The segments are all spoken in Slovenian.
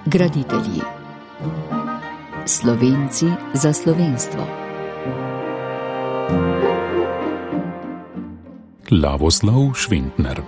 Graditelji. Slovenci za slovenstvo. Lavoslav Šventner.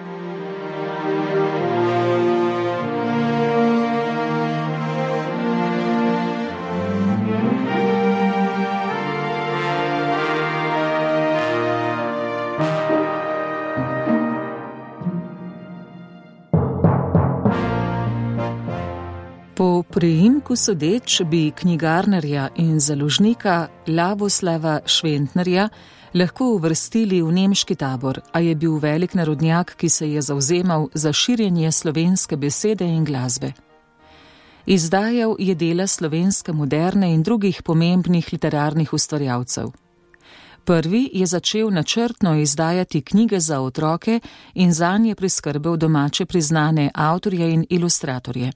Po priimku sodeč bi knjigarnarja in založnika Lavoslava Šventnerja lahko uvrstili v nemški tabor, a je bil velik narodnjak, ki se je zavzemal za širjenje slovenske besede in glasbe. Izdajal je dela slovenske moderne in drugih pomembnih literarnih ustvarjalcev. Prvi je začel načrtno izdajati knjige za otroke in zanje priskrbel domače priznane avtorje in ilustratorje.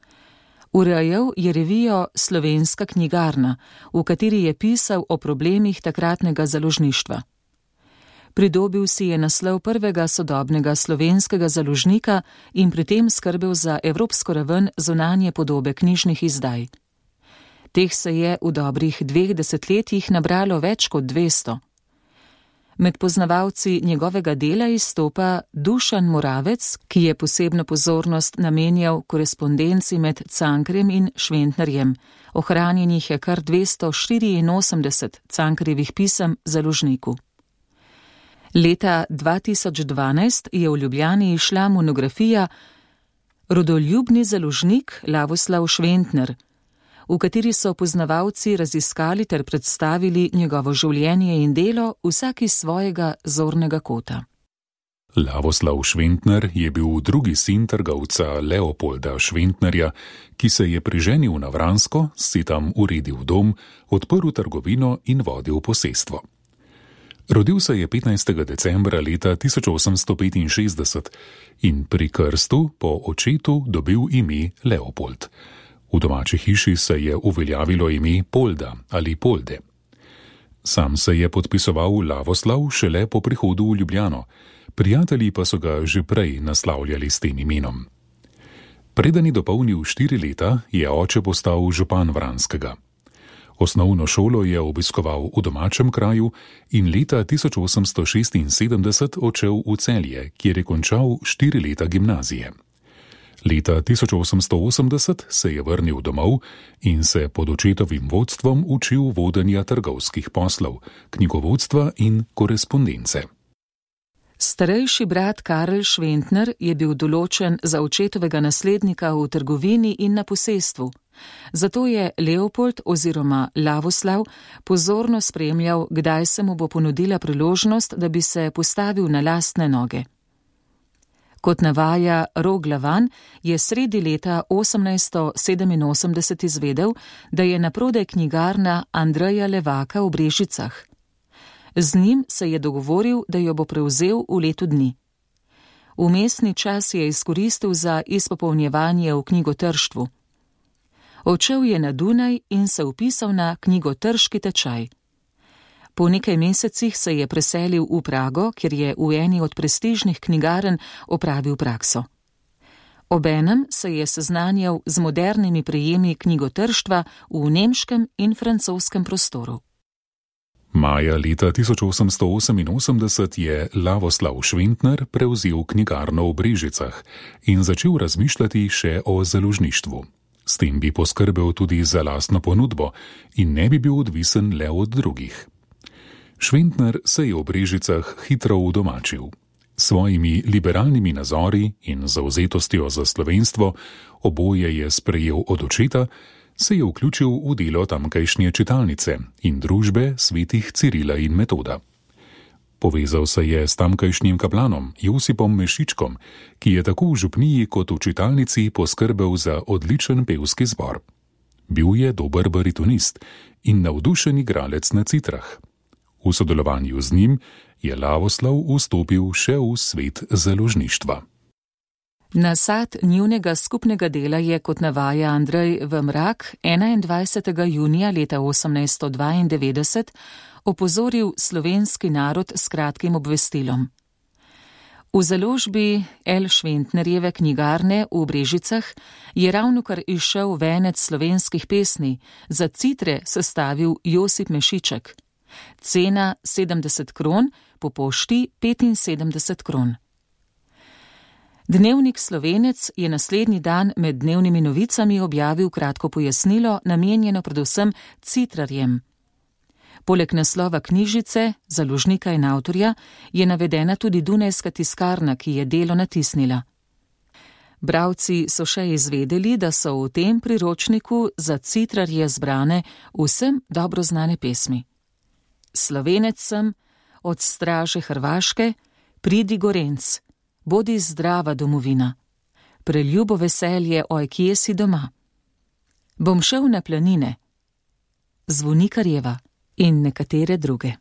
Urejal je revijo Slovenska knjigarna, v kateri je pisal o problemih takratnega založništva. Pridobil si je naslov prvega sodobnega slovenskega založnika in pri tem skrbel za evropsko raven zunanje podobe knjižnih izdaj. Teh se je v dobrih 2 desetletjih nabralo več kot 200. Med poznavalci njegovega dela izstopa Dušan Moravec, ki je posebno pozornost namenjal korespondenci med Cankarjem in Šventnerjem. Ohranjenih je kar 284 Cankarjevih pisem založniku. Leta 2012 je v Ljubljani izšla monografija Rodoljubni založnik Lavoslav Šventner, v kateri so poznavalci raziskali ter predstavili njegovo življenje in delo vsak iz svojega zornega kota. Lavoslav Šventner je bil drugi sin trgovca Leopolda Šventnerja, ki se je priženil na Vransko, si tam uredil dom, odprl trgovino in vodil posestvo. Rodil se je 15. decembra leta 1865 in pri krstu po očetu dobil ime Leopold. V domači hiši se je uveljavilo ime Polda ali Polde. Sam se je podpisoval Lavoslav šele po prihodu v Ljubljano, prijatelji pa so ga že prej naslavljali s tem imenom. Preden je dopolnil 4 leta, je oče postal župan Vranskega. Osnovno šolo je obiskoval v domačem kraju in leta 1876 odšel v Celje, kjer je končal 4 leta gimnazije. Leta 1880 se je vrnil domov in se pod očetovim vodstvom učil vodenja trgovskih poslov, knjigovodstva in korespondence. Starejši brat Karel Šventner je bil določen za očetovega naslednika v trgovini in na posestvu. Zato je Leopold oziroma Lavoslav pozorno spremljal, kdaj se mu bo ponudila priložnost, da bi se postavil na lastne noge. Kot navaja Rok Glavan, je sredi leta 1887 izvedel, da je naprodaj knjigarna Andreja Levaka v Brežicah. Z njim se je dogovoril, da jo bo prevzel v letu dni. Vmesni čas je izkoristil za izpopolnjevanje v knjigotrštvu. Odšel je na Dunaj in se vpisal na knjigotrški tečaj. Po nekaj mesecih se je preselil v Prago, kjer je v eni od prestižnih knjigarn opravil prakso. Obenem se je seznanjal z modernimi prijemi knjigotrštva v nemškem in francoskem prostoru. Maja leta 1888 je Lavoslav Šventner prevzel knjigarno v Brežicah in začel razmišljati še o založništvu. S tem bi poskrbel tudi za lastno ponudbo in ne bi bil odvisen le od drugih. Šventner se je v Brežicah hitro udomačil. Svojimi liberalnimi nazori in zavzetostjo za slovenstvo, oboje je sprejel od očeta, se je vključil v delo tamkajšnje čitalnice in družbe svetih Cirila in Metoda. Povezal se je s tamkajšnjim kaplanom Josipom Mešičkom, ki je tako v župniji kot v čitalnici poskrbel za odličen pevski zbor. Bil je dober baritonist in navdušen igralec na citrah. V sodelovanju z njim je Lavoslav vstopil še v svet založništva. Nasad njunega skupnega dela je, kot navaja Andrej V. Mrak, 21. junija leta 1892 opozoril slovenski narod s kratkim obvestilom. V založbi L. Šventnerjeve knjigarne v Brežicah je ravnokar izšel venec slovenskih pesmi, za citre sestavil Josip Mešiček. Cena 70 kron, po pošti 75 kron. Dnevnik Slovenec je naslednji dan med dnevnimi novicami objavil kratko pojasnilo, namenjeno predvsem citrarjem. Poleg naslova knjižice, založnika in avtorja, je navedena tudi dunajska tiskarna, ki je delo natisnila. Bralci so še izvedeli, da so v tem priročniku za citrarje zbrane vsem dobro znane pesmi. Slovenec sem, od straže Hrvaške, pridi Gorenc, bodi zdrava domovina, preljubo veselje, oj, kje si doma. Bom šel na planine, Zvonikarjeva in nekatere druge.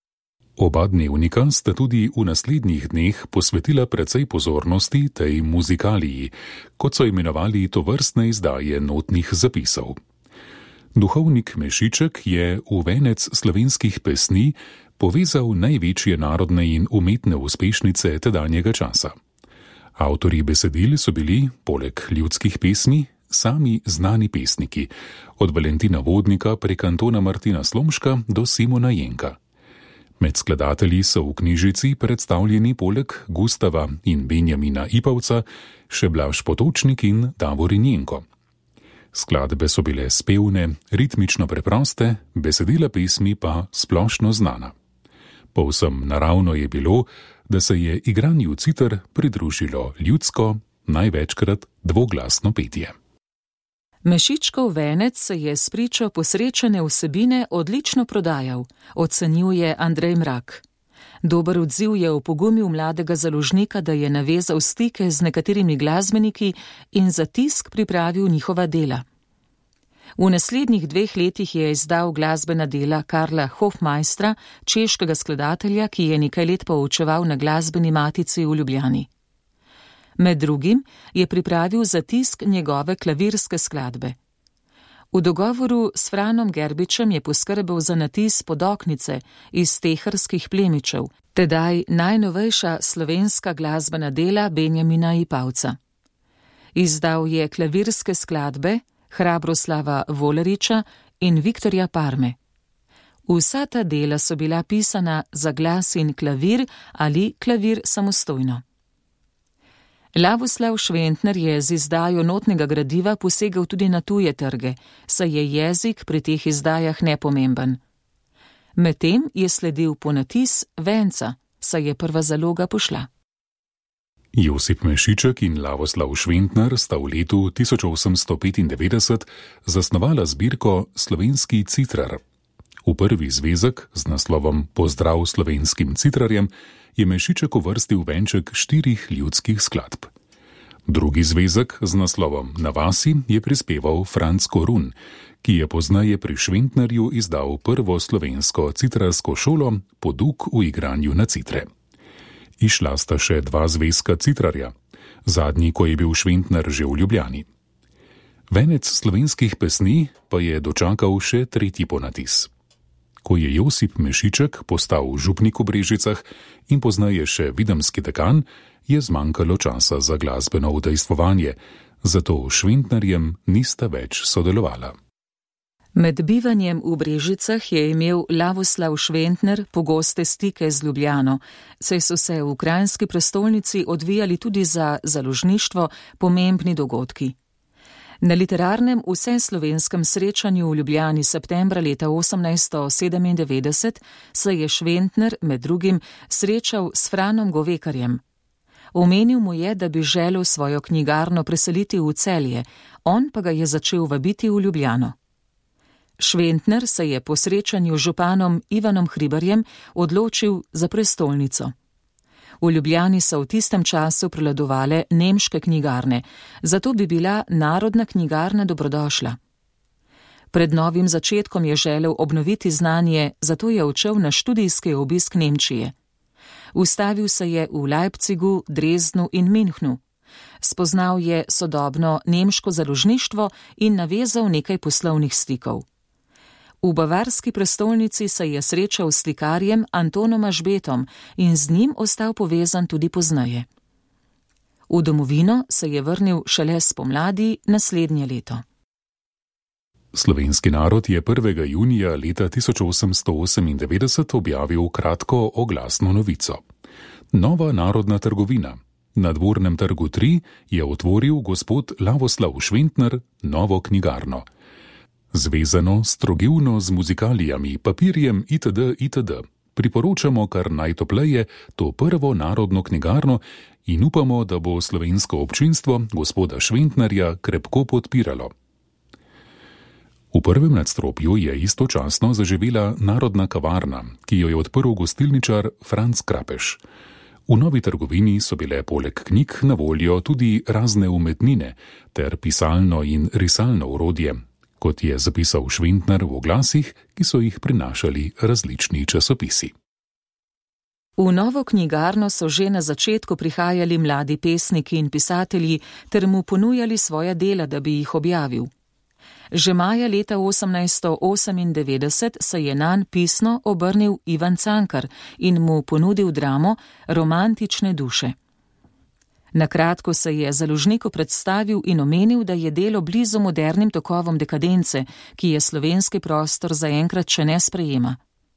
Oba dnevnika sta tudi v naslednjih dneh posvetila precej pozornosti tej muzikaliji, kot so imenovali tovrstne izdaje notnih zapisov. Duhovnik Mešiček je v venec slovenskih pesni povezal največje narodne in umetne uspešnice tedanjega časa. Avtorji besedil so bili, poleg ljudskih pesmi, sami znani pesniki, od Valentina Vodnika prek Antona Martina Slomška do Simona Jenka. Med skladatelji so v knjižici predstavljeni poleg Gustava in Benjamina Ipavca še Blaž Potočnik in Davorin Jenko. Skladbe so bile spevne, ritmično preproste, besedila pesmi pa splošno znana. Povsem naravno je bilo, da se je igranju citer pridružilo ljudsko, največkrat dvoglasno petje. Mešičkov venec se je spričo posrečene vsebine odlično prodajal, ocenjuje Andrej Mrak. Dober odziv je opogumil mladega založnika, da je navezal stike z nekaterimi glasbeniki in za tisk pripravil njihova dela. V naslednjih 2 letih je izdal glasbena dela Karla Hofmeistra, češkega skladatelja, ki je nekaj let poučeval na glasbeni matici v Ljubljani. Med drugim je pripravil za tisk njegove klavirske skladbe. V dogovoru s Franom Gerbičem je poskrbel za natis Podoknice iz Teharskih plemičev, tedaj najnovejša slovenska glasbena dela Benjamina Ipavca. Izdal je klavirske skladbe Hrabroslava Voleriča in Viktorja Parme. Vsa ta dela so bila pisana za glas in klavir ali klavir samostojno. Lavoslav Šventner je z izdajo notnega gradiva posegel tudi na tuje trge, saj je jezik pri teh izdajah nepomemben. Medtem je sledil ponatis venca, saj je prva zaloga pošla. Josip Mešiček in Lavoslav Šventner sta v letu 1895 zasnovala zbirko Slovenski citrar. V prvi zvezek z naslovom Pozdrav slovenskim citrarjem je Mešiček uvrstil venček 4 ljudskih skladb. Drugi zvezek z naslovom Na vasi je prispeval Franc Korun, ki je pozneje pri Šventnerju izdal prvo slovensko citrarsko šolo Poduk v igranju na citre. Išla sta še 2 zvezka citrarja, zadnji, ko je bil Šventner že v Ljubljani. Venec slovenskih pesni pa je dočakal še 3. ponatis. Ko je Josip Mešiček postal župnik v Brežicah in pozneje še videmski dekan, je zmanjkalo časa za glasbeno udejstvovanje, zato Šventnerjem nista več sodelovala. Med bivanjem v Brežicah je imel Lavoslav Šventner pogoste stike z Ljubljano, saj so se v kranjski prestolnici odvijali tudi za založništvo pomembni dogodki. Na literarnem vseslovenskem srečanju v Ljubljani septembra leta 1897 se je Šventner med drugim srečal s Franom Govekarjem. Omenil mu je, da bi želel svojo knjigarno preseliti v Celje, on pa ga je začel vabiti v Ljubljano. Šventner se je po srečanju z županom Ivanom Hribarjem odločil za prestolnico. V Ljubljani so v tistem času prevladovale nemške knjigarne, zato bi bila narodna knjigarna dobrodošla. Pred novim začetkom je želel obnoviti znanje, zato je odšel na študijski obisk Nemčije. Ustavil se je v Leipzigu, Dresdnu in Münchnu. Spoznal je sodobno nemško založništvo in navezal nekaj poslovnih stikov. V bavarski prestolnici se je srečal s slikarjem Antonom Ažbetom in z njim ostal povezan tudi pozneje. V domovino se je vrnil šele spomladi naslednje leto. Slovenski narod je 1. junija leta 1898 objavil kratko oglasno novico. Nova narodna trgovina. Na Dvornem trgu 3 je otvoril gospod Lavoslav Šventner novo knjigarno. Zvezano, strogivno z muzikalijami, papirjem itd. Priporočamo kar najtopleje to prvo narodno knjigarno in upamo, da bo slovensko občinstvo gospoda Šventnerja krepko podpiralo. V prvem nadstropju je istočasno zaživela narodna kavarna, ki jo je odprl gostilničar Franc Krapeš. V novi trgovini so bile poleg knjig na voljo tudi razne umetnine ter pisalno in risalno orodje, kot je zapisal Šventner v oglasih, ki so jih prinašali različni časopisi. V novo knjigarno so že na začetku prihajali mladi pesniki in pisatelji ter mu ponujali svoja dela, da bi jih objavil. Že maja leta 1898 se je nanj pisno obrnil Ivan Cankar in mu ponudil dramo Romantične duše. Na kratko se je založniku predstavil in omenil, da je delo blizu modernim tokovom dekadence, ki je slovenski prostor zaenkrat še ne sprejema.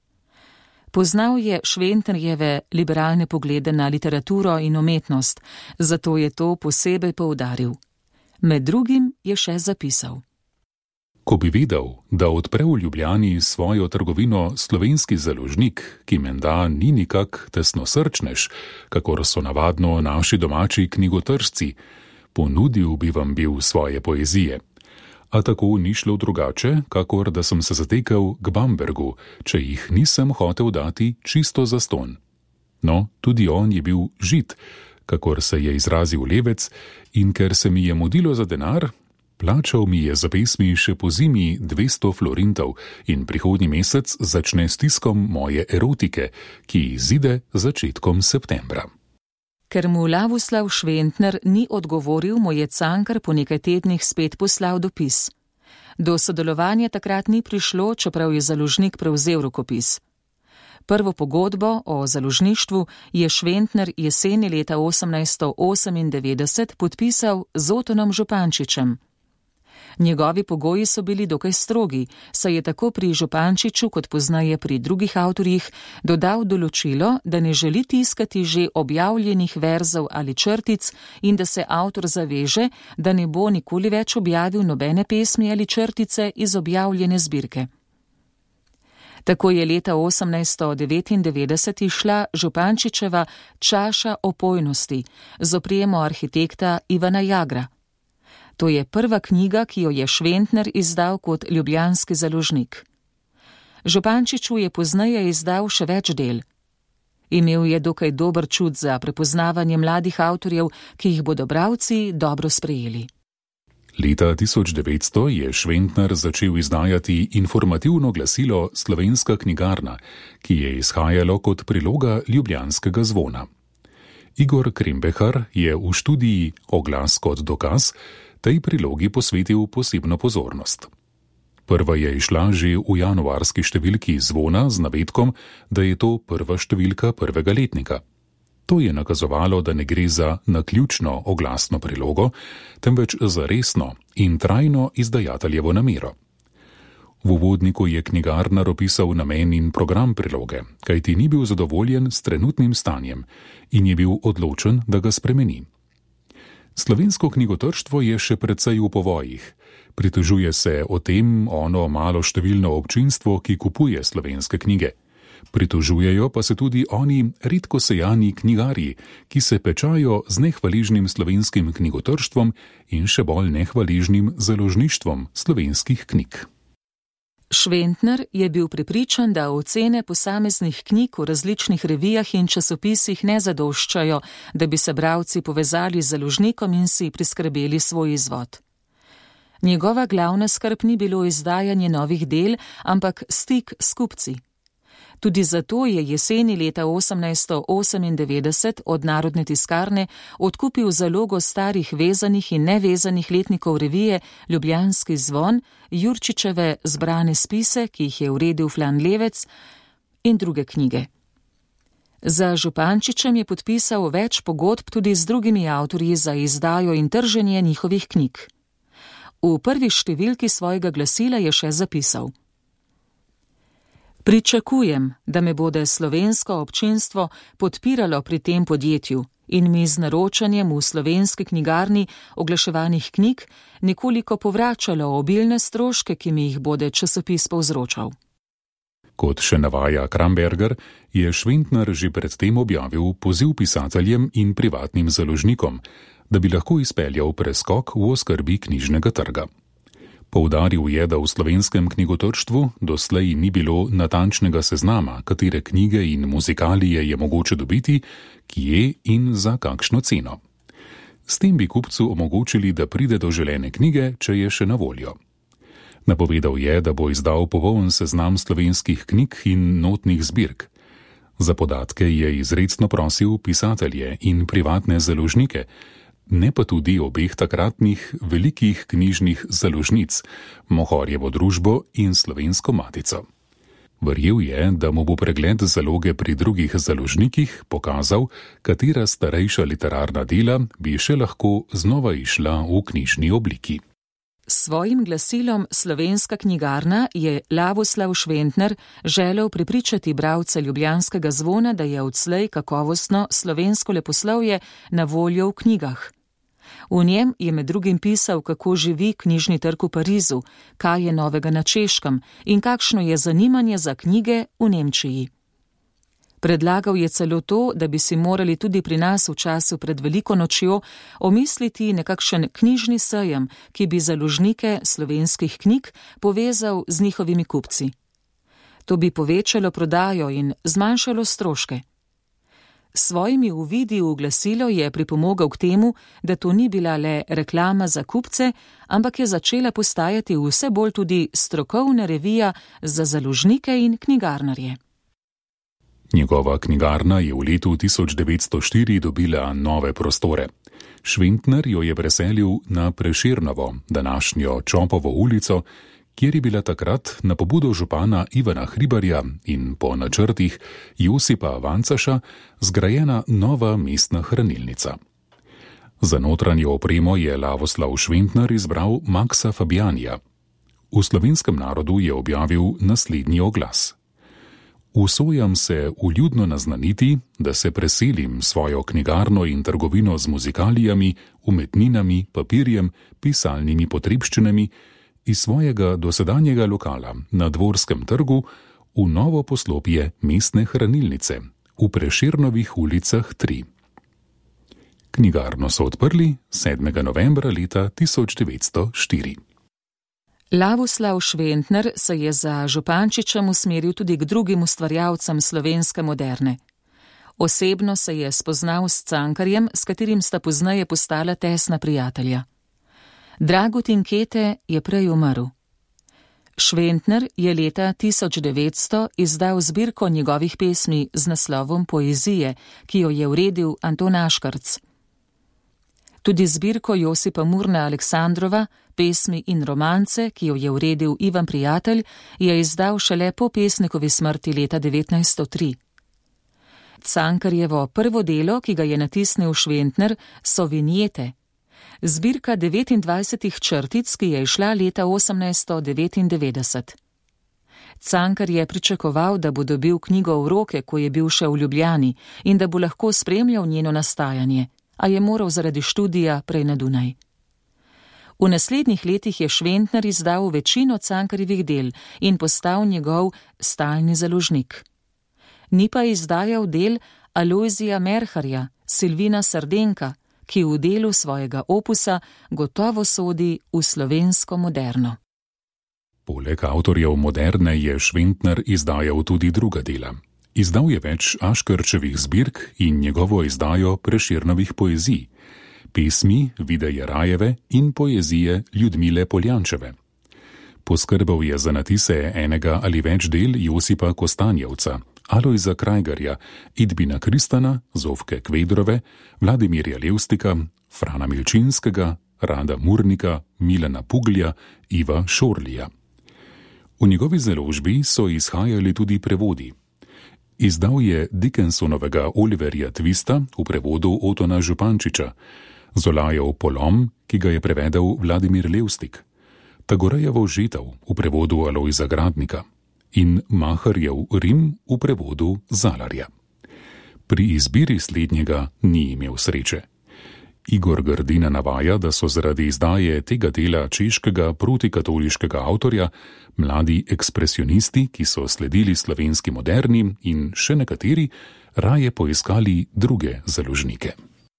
Poznal je Šventnerjeve liberalne poglede na literaturo in umetnost, zato je to posebej poudaril. Med drugim je še zapisal. Ko bi vedel, da odpre v Ljubljani svojo trgovino slovenski založnik, ki menda ni nikak tesnosrčnež, kakor so navadno naši domači knjigotržci, ponudil bi vam bil svoje poezije. A tako ni šlo drugače, kakor da sem se zatekel k Bambergu, če jih nisem hotel dati čisto zastonj. No, tudi on je bil žid, kakor se je izrazil Levec, in ker se mi je mudilo za denar, plačal mi je za pesmi še po zimi 200 florintov in prihodnji mesec začne s tiskom moje erotike, ki izide začetkom septembra. Ker mu Lavoslav Šventner ni odgovoril, mu je Cankar po nekaj tednih spet poslal dopis. Do sodelovanja takrat ni prišlo, čeprav je založnik prevzel rokopis. Prvo pogodbo o založništvu je Šventner jeseni leta 1898 podpisal z Otonom Župančičem. Njegovi pogoji so bili dokaj strogi, saj je tako pri Župančiču kot pozneje pri drugih avtorjih dodal določilo, da ne želi tiskati že objavljenih verzov ali črtic in da se avtor zaveže, da ne bo nikoli več objavil nobene pesmi ali črtice iz objavljene zbirke. Tako je leta 1899 išla Župančičeva Čaša opojnosti z oprijemo arhitekta Ivana Jagra. To je prva knjiga, ki jo je Šventner izdal kot ljubljanski založnik. Župančiču je pozneje izdal še več del. Imel je dokaj dober čut za prepoznavanje mladih avtorjev, ki jih bodo bralci dobro sprejeli. Leta 1900 je Šventner začel izdajati informativno glasilo Slovenska knjigarna, ki je izhajalo kot priloga Ljubljanskega zvona. Igor Krembehar je v študiji Oglas kot dokaz tej prilogi posvetil posebno pozornost. Prva je išla že v januarski številki Zvona z navedkom, da je to prva številka prvega letnika. To je nakazovalo, da ne gre za naključno oglasno prilogo, temveč za resno in trajno izdajateljevo namero. V uvodniku je knjigarnar opisal namen in program priloge, kajti ni bil zadovoljen s trenutnim stanjem in je bil odločen, da ga spremeni. Slovensko knjigotrštvo je še precej v povojih. Pritožuje se o tem ono malo številno občinstvo, ki kupuje slovenske knjige. Pritožujejo pa se tudi oni redko sejani knjigarji, ki se pečajo z nehvaližnim slovenskim knjigotrštvom in še bolj nehvaližnim založništvom slovenskih knjig. Šventner je bil prepričan, da ocene posameznih knjig v različnih revijah in časopisih ne zadoščajo, da bi se bralci povezali z založnikom in si priskrbeli svoj izvod. Njegova glavna skrb ni bilo izdajanje novih del, ampak stik s kupci. Tudi zato je jeseni leta 1898 od Narodne tiskarne odkupil zalogo starih vezanih in nevezanih letnikov revije Ljubljanski zvon, Jurčičeve zbrane spise, ki jih je uredil Flan Levec, in druge knjige. Za Župančičem je podpisal več pogodb tudi z drugimi avtorji za izdajo in trženje njihovih knjig. V prvi številki svojega glasila je še zapisal: Pričakujem, da me bode slovensko občinstvo podpiralo pri tem podjetju in mi z naročanjem v slovenski knjigarni oglaševanih knjig nekoliko povračalo obilne stroške, ki mi jih bode časopis povzročal. Kot še navaja Kramberger, je Šventner že predtem objavil poziv pisateljem in privatnim založnikom, da bi lahko izpeljal preskok v oskrbi knjižnega trga. Poudaril je, da v slovenskem knjigotrštvu doslej ni bilo natančnega seznama, katere knjige in muzikalije je mogoče dobiti, kje in za kakšno ceno. S tem bi kupcu omogočili, da pride do želene knjige, če je še na voljo. Napovedal je, da bo izdal popoln seznam slovenskih knjig in notnih zbirk. Za podatke je izrecno prosil pisatelje in privatne založnike, ne pa tudi obeh takratnih velikih knjižnih založnic, Mohorjevo družbo in Slovensko matico. Verjel je, da mu bo pregled zaloge pri drugih založnikih pokazal, katera starejša literarna dela bi še lahko znova išla v knjižni obliki. S svojim glasilom Slovenska knjigarna je Lavoslav Šventner želel prepričati bralce Ljubljanskega zvona, da je odslej kakovostno slovensko leposlovje na voljo v knjigah. V njem je med drugim pisal, kako živi knjižni trg v Parizu, kaj je novega na Češkem in kakšno je zanimanje za knjige v Nemčiji. Predlagal je celo to, da bi si morali tudi pri nas v času pred Veliko nočjo omisliti nekakšen knjižni sejem, ki bi založnike slovenskih knjig povezal z njihovimi kupci. To bi povečalo prodajo in zmanjšalo stroške. S svojimi uvidi v glasilo je pripomogel k temu, da to ni bila le reklama za kupce, ampak je začela postajati vse bolj tudi strokovna revija za založnike in knjigarnarje. Njegova knjigarna je v letu 1904 dobila nove prostore. Šventner jo je preselil na Prešernovo, današnjo Čopovo ulico, kjer je bila takrat na pobudo župana Ivana Hribarja in po načrtih Josipa Vancaša zgrajena nova mestna hranilnica. Za notranjo opremo je Lavoslav Šventner izbral Maxa Fabianija. V slovenskem narodu je objavil naslednji oglas: Usojam se vljudno naznaniti, da se preselim svojo knjigarno in trgovino z muzikalijami, umetninami, papirjem, pisalnimi potrebščinami iz svojega dosedanjega lokala na Dvorskem trgu v novo poslopje mestne hranilnice v Prešernovih ulicah 3. Knjigarno so odprli 7. novembra leta 1904. Lavoslav Šventner se je za Župančičem usmeril tudi k drugim ustvarjalcem slovenske moderne. Osebno se je spoznal s Cankarjem, s katerim sta pozneje postala tesna prijatelja. Dragutin Kete je prej umrl. Šventner je leta 1900 izdal zbirko njegovih pesmi z naslovom Poezije, ki jo je uredil Anton Aškarc. Tudi zbirko Josipa Murna Aleksandrova, Pesmi in romance, ki jo je uredil Ivan Prijatelj, je izdal šele po pesnikovi smrti leta 1903. Cankarjevo prvo delo, ki ga je natisnil Šventner, so vinjete. Zbirka 29 črtic, ki je izšla leta 1899. Cankar je pričakoval, da bo dobil knjigo v roke, ko je bil še v Ljubljani, in da bo lahko spremljal njeno nastajanje, a je moral zaradi študija prej na Dunaj. V naslednjih letih je Šventner izdal večino Cankarjevih del in postal njegov stalni založnik. Ni pa izdajal del Alojzija Merharja, Silvina Sardenka, ki v delu svojega opusa gotovo sodi v slovensko moderno. Poleg avtorjev moderne je Šventner izdajal tudi druga dela. Izdal je več Aškerčevih zbirk in njegovo izdajo Prešernovih poezij, pesmi Vide Jerajeve in poezije Ljudmile Poljančeve. Poskrbel je za natise enega ali več del Josipa Kostanjevca, Alojza Krajgarja, Idbina Kristana, Zofke Kvedrove, Vladimirja Levstika, Frana Milčinskega, Rada Murnika, Milana Puglja, Iva Šorlija. V njegovi založbi so izhajali tudi prevodi. Izdal je Dickensonovega Oliverja Twista v prevodu Otona Župančiča, Zolajev Polom, ki ga je prevedel Vladimir Levstik, Tagorejevo Žitev v prevodu Alojza Gradnika in Maharjev Rim v prevodu Zalarja. Pri izbiri slednjega ni imel sreče. Igor Grdina navaja, da so zaradi izdaje tega dela češkega protikatoliškega avtorja mladi ekspresionisti, ki so sledili slovenski moderni in še nekateri, raje poiskali druge založnike.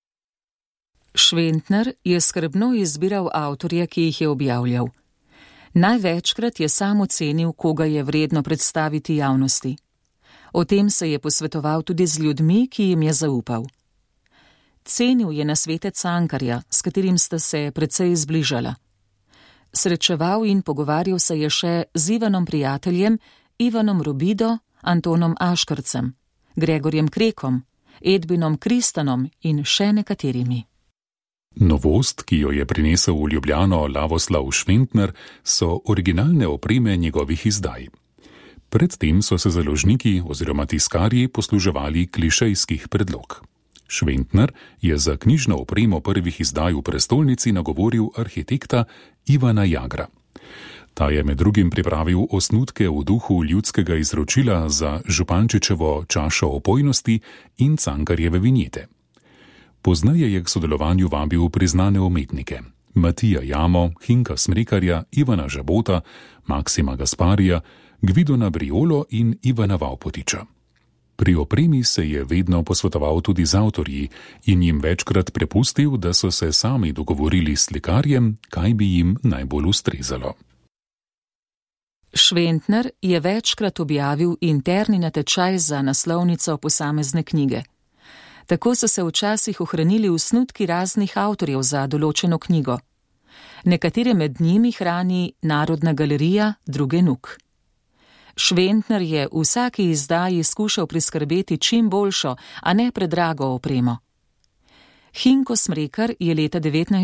Šventner je skrbno izbiral avtorje, ki jih je objavljal. Največkrat je sam ocenil, koga je vredno predstaviti javnosti. O tem se je posvetoval tudi z ljudmi, ki jim je zaupal. Cenil je nasvete Cankarja, s katerim sta se precej zbližala. Srečeval in pogovarjal se je še z Ivanom Prijateljem, Ivanom Robido, Antonom Aškarcem, Gregorjem Krekom, Edbinom Kristanom in še nekaterimi. Novost, ki jo je prinesel v Ljubljano Lavoslav Šventner, so originalne opreme njegovih izdaj. Predtem so se založniki oziroma tiskarji posluževali klišejskih predlog. Šventner je za knjižno opremo prvih izdaj v prestolnici nagovoril arhitekta Ivana Jagra. Ta je med drugim pripravil osnutke v duhu ljudskega izročila za Župančičevo čašo opojnosti in Cankarjeve vinjete. Pozneje je k sodelovanju vabil priznane umetnike Matija Jamo, Hinka Smrekarja, Ivana Žabota, Maksima Gasparija, Gvidona Briolo in Ivana Vaupotiča. Pri opremi se je vedno posvetoval tudi z avtorji in jim večkrat prepustil, da so se sami dogovorili s slikarjem, kaj bi jim najbolj ustrezalo. Šventner je večkrat objavil interni natečaj za naslovnico posamezne knjige. Tako so se včasih ohranili osnutki raznih avtorjev za določeno knjigo. Nekatere med njimi hrani Narodna galerija, druge NUK. Šventner je v vsaki izdaji skušal priskrbeti čim boljšo, a ne predrago opremo. Hinko Smrekar je leta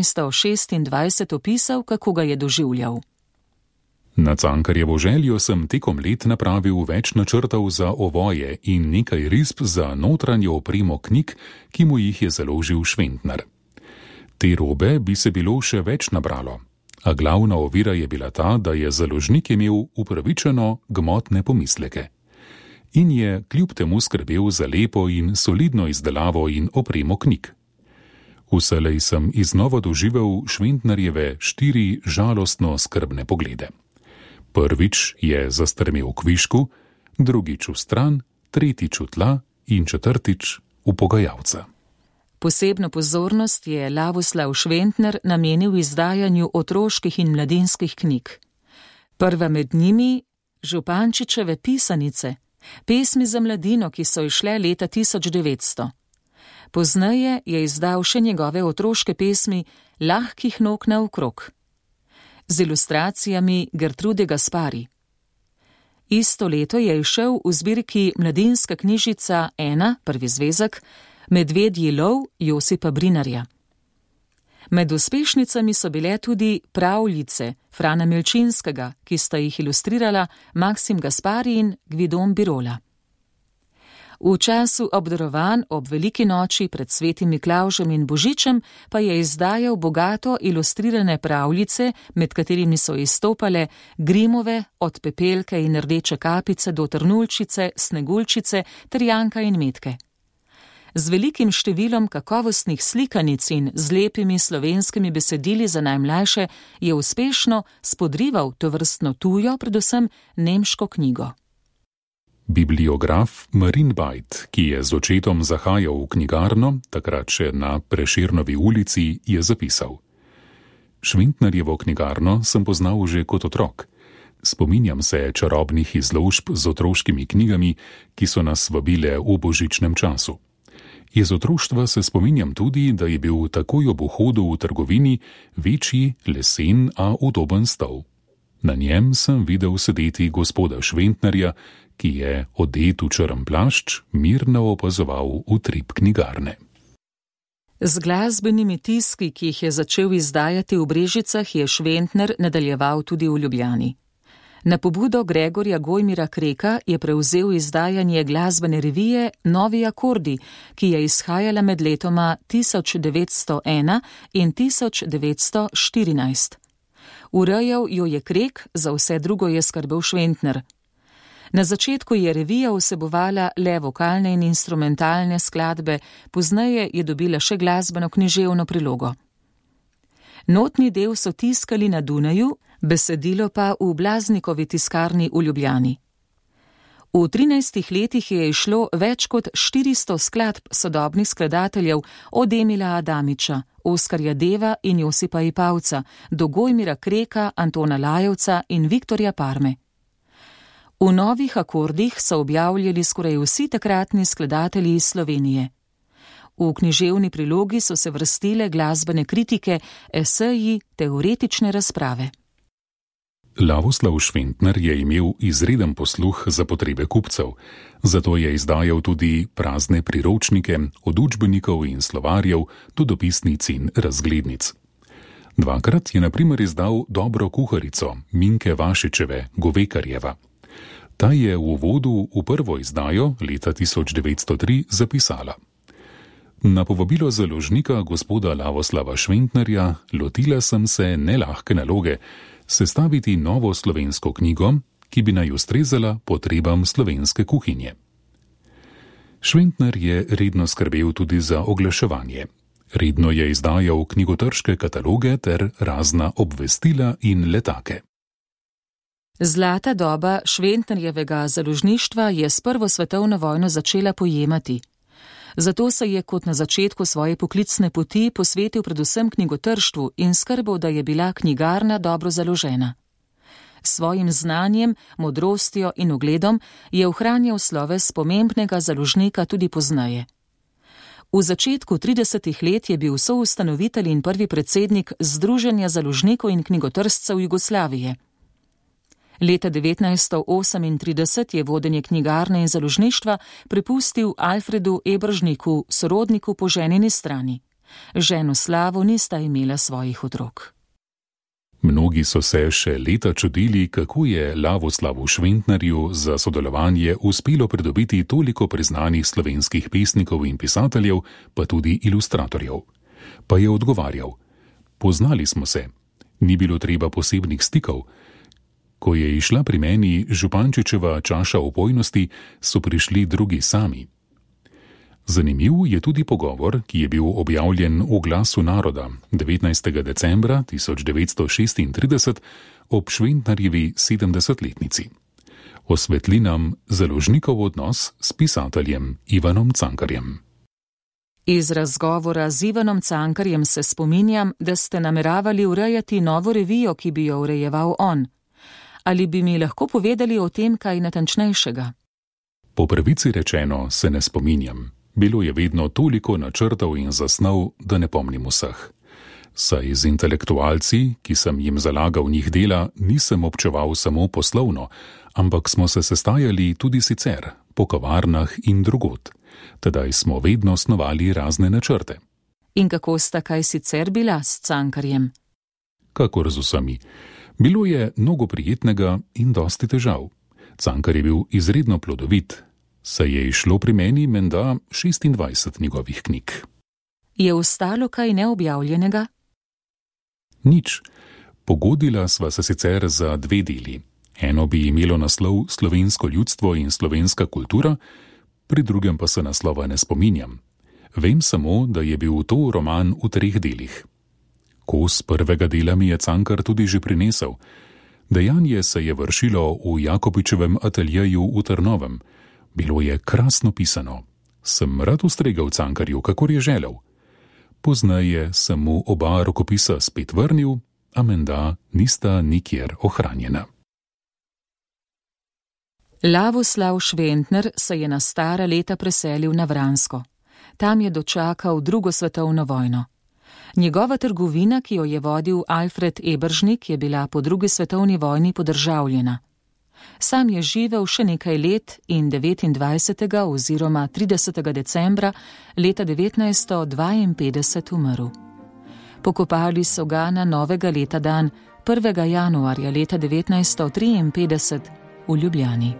1926 opisal, kako ga je doživljal. Na Cankarjevo željo sem tekom let napravil več načrtov za ovoje in nekaj risb za notranjo opremo knjig, ki mu jih je založil Šventner. Te robe bi se bilo še več nabralo. A glavna ovira je bila ta, da je založnik imel upravičeno gmotne pomisleke. In je kljub temu skrbel za lepo in solidno izdelavo in opremo knjig. Vselej sem iznova doživel Šventnerjeve 4 žalostno skrbne poglede. Prvič je zastrmel k višku, drugič v stran, tretjič v tla in četrtič v pogajalca. Posebno pozornost je Lavoslav Šventner namenil izdajanju otroških in mladinskih knjig. Prva med njimi Župančičeve pisanice, pesmi za mladino, ki so izšle leta 1900. Pozneje je izdal še njegove otroške pesmi Lahkih nog naokrog, z ilustracijami Gertrude Gaspari. Isto leto je izšel v zbirki mladinska knjižica 1, prvi zvezek, Medvedji lov Josipa Brinarja. Med uspešnicami so bile tudi Pravljice Frana Milčinskega, ki sta jih ilustrirala Maksim Gaspari in Gvidon Birola. V času obdarovanj ob veliki noči pred svetim Miklavžem in Božičem pa je izdajal bogato ilustrirane pravljice, med katerimi so izstopale Grimove od Pepelke in Rdeče kapice do Trnulčice, Sneguljčice ter Janka in Metke. Z velikim številom kakovostnih slikanic in z lepimi slovenskimi besedili za najmlajše je uspešno spodrival tovrstno tujo, predvsem nemško knjigo. Bibliograf Marin Bajt, ki je z očetom zahajal v knjigarno, takrat še na Prešernovi ulici, je zapisal: Šventnerjevo knjigarno sem poznal že kot otrok. Spominjam se čarobnih izložb z otroškimi knjigami, ki so nas vabile v božičnem času. Iz otroštva se spominjam tudi, da je bil takoj ob vhodu v trgovini večji, lesen, a udoben stol. Na njem sem videl sedeti gospoda Šventnerja, ki je, odet v črn plašč, mirno opazoval utrip knjigarne. Z glasbenimi tiski, ki jih je začel izdajati v Brežicah, je Šventner nadaljeval tudi v Ljubljani. Na pobudo Gregorja Gojmira Kreka je prevzel izdajanje glasbene revije Novi akordi, ki je izhajala med letoma 1901 in 1914. Urejal jo je Krek, za vse drugo je skrbel Šventner. Na začetku je revija vsebovala le vokalne in instrumentalne skladbe, pozneje je dobila še glasbeno književno prilogo. Notni del so tiskali na Dunaju, besedilo pa v Blaznikovi tiskarni v Ljubljani. V 13 letih je izšlo več kot 400 skladb sodobnih skladateljev, od Emila Adamiča, Oskarja Deva in Josipa Ipavca, do Gojmira Kreka, Antona Lajevca in Viktorja Parme. V Novih akordih so objavljali skoraj vsi takratni skladatelji iz Slovenije. V književni prilogi so se vrstile glasbene kritike, eseji, teoretične razprave. Lavoslav Šventner je imel izreden posluh za potrebe kupcev, zato je izdajal tudi prazne priročnike, od učbenikov in slovarjev do dopisnic in razglednic. Dvakrat je na primer izdal dobro kuharico Minke Vašičeve, Govekarjeva. Ta je v uvodu v prvo izdajo leta 1903 zapisala: Na povabilo založnika gospoda Lavoslava Šventnerja lotila sem se nelahke naloge sestaviti novo slovensko knjigo, ki bi naj ustrezala potrebam slovenske kuhinje. Šventner je redno skrbel tudi za oglaševanje. Redno je izdajal knjigotrške kataloge ter razna obvestila in letake. Zlata doba Šventnerjevega založništva je s prvo svetovno vojno začela pojemati. Zato se je kot na začetku svoje poklicne poti posvetil predvsem knjigotrštvu in skrbel, da je bila knjigarna dobro založena. S svojim znanjem, modrostjo in ugledom je ohranjal sloves pomembnega založnika tudi pozneje. V začetku 30 let je bil soustanovitelj in prvi predsednik Združenja založnikov in knjigotržcev Jugoslavije. Leta 1938 je vodenje knjigarne in založništva prepustil Alfredu Ebržniku, sorodniku po ženini strani. Ženo Slavo nista imela svojih otrok. Mnogi so se še leta čudili, kako je Lavoslavu Šventnerju za sodelovanje uspelo pridobiti toliko priznanih slovenskih pesnikov in pisateljev, pa tudi ilustratorjev. Pa je odgovarjal: Poznali smo se, ni bilo treba posebnih stikov. Ko je išla pri meni Župančičeva čaša opojnosti, so prišli drugi sami. Zanimiv je tudi pogovor, ki je bil objavljen v Glasu naroda 19. decembra 1936 ob Šventnerjevi 70-letnici. Osvetli nam založnikov odnos s pisateljem Ivanom Cankarjem. Iz razgovora z Ivanom Cankarjem se spominjam, da ste nameravali urejati novo revijo, ki bi jo urejeval on. Ali bi mi lahko povedali o tem kaj natančnejšega? Po pravici rečeno se ne spominjam. Bilo je vedno toliko načrtov in zasnov, da ne pomnim vseh. Saj z intelektualci, ki sem jim zalagal njih dela, nisem občeval samo poslovno, ampak smo se sestajali tudi sicer, po kavarnah in drugod. Tedaj smo vedno snovali razne načrte. In kako sta kaj sicer bila s Cankarjem? Kakor z vsemi. Bilo je mnogo prijetnega in dosti težav. Cankar je bil izredno plodovit, saj je išlo pri meni menda 26 njegovih knjig. Je ostalo kaj neobjavljenega? Nič. Pogodila sva se sicer za 2 deli. Eno bi imelo naslov Slovensko ljudstvo in slovenska kultura, pri drugem pa se naslova ne spominjam. Vem samo, da je bil to roman v 3 delih. Kos prvega dela mi je Cankar tudi že prinesel. Dejanje se je vršilo v Jakopičevem ateljeju v Trnovem. Bilo je krasno pisano. Sem rad ustregal Cankarju, kakor je želel. Pozneje sem mu oba rokopisa spet vrnil, a menda nista nikjer ohranjena. Lavoslav Šventner se je na stara leta preselil na Vransko. Tam je dočakal 2. svetovno vojno. Njegova trgovina, ki jo je vodil Alfred Eberžnik, je bila po drugi svetovni vojni podržavljena. Sam je živel še nekaj let in 29. oziroma 30. decembra leta 1952 umrl. Pokopali so ga na novega leta dan 1. januarja leta 1953 v Ljubljani.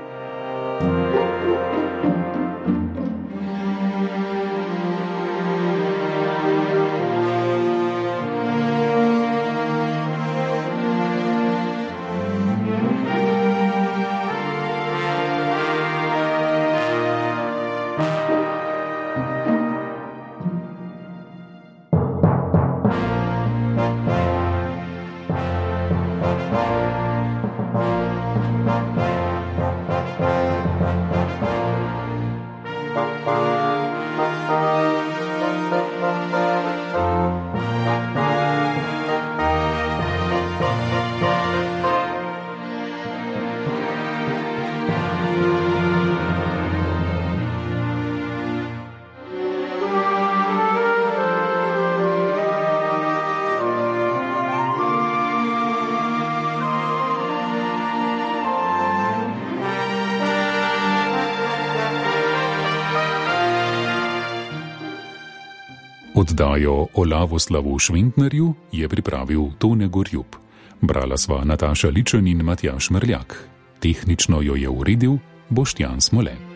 Oddajo o Lavoslavu Šventnerju je pripravil Tone Gorjup. Brala sva Nataša Ličen in Matjaž Mrljak. Tehnično jo je uredil Boštjan Smole.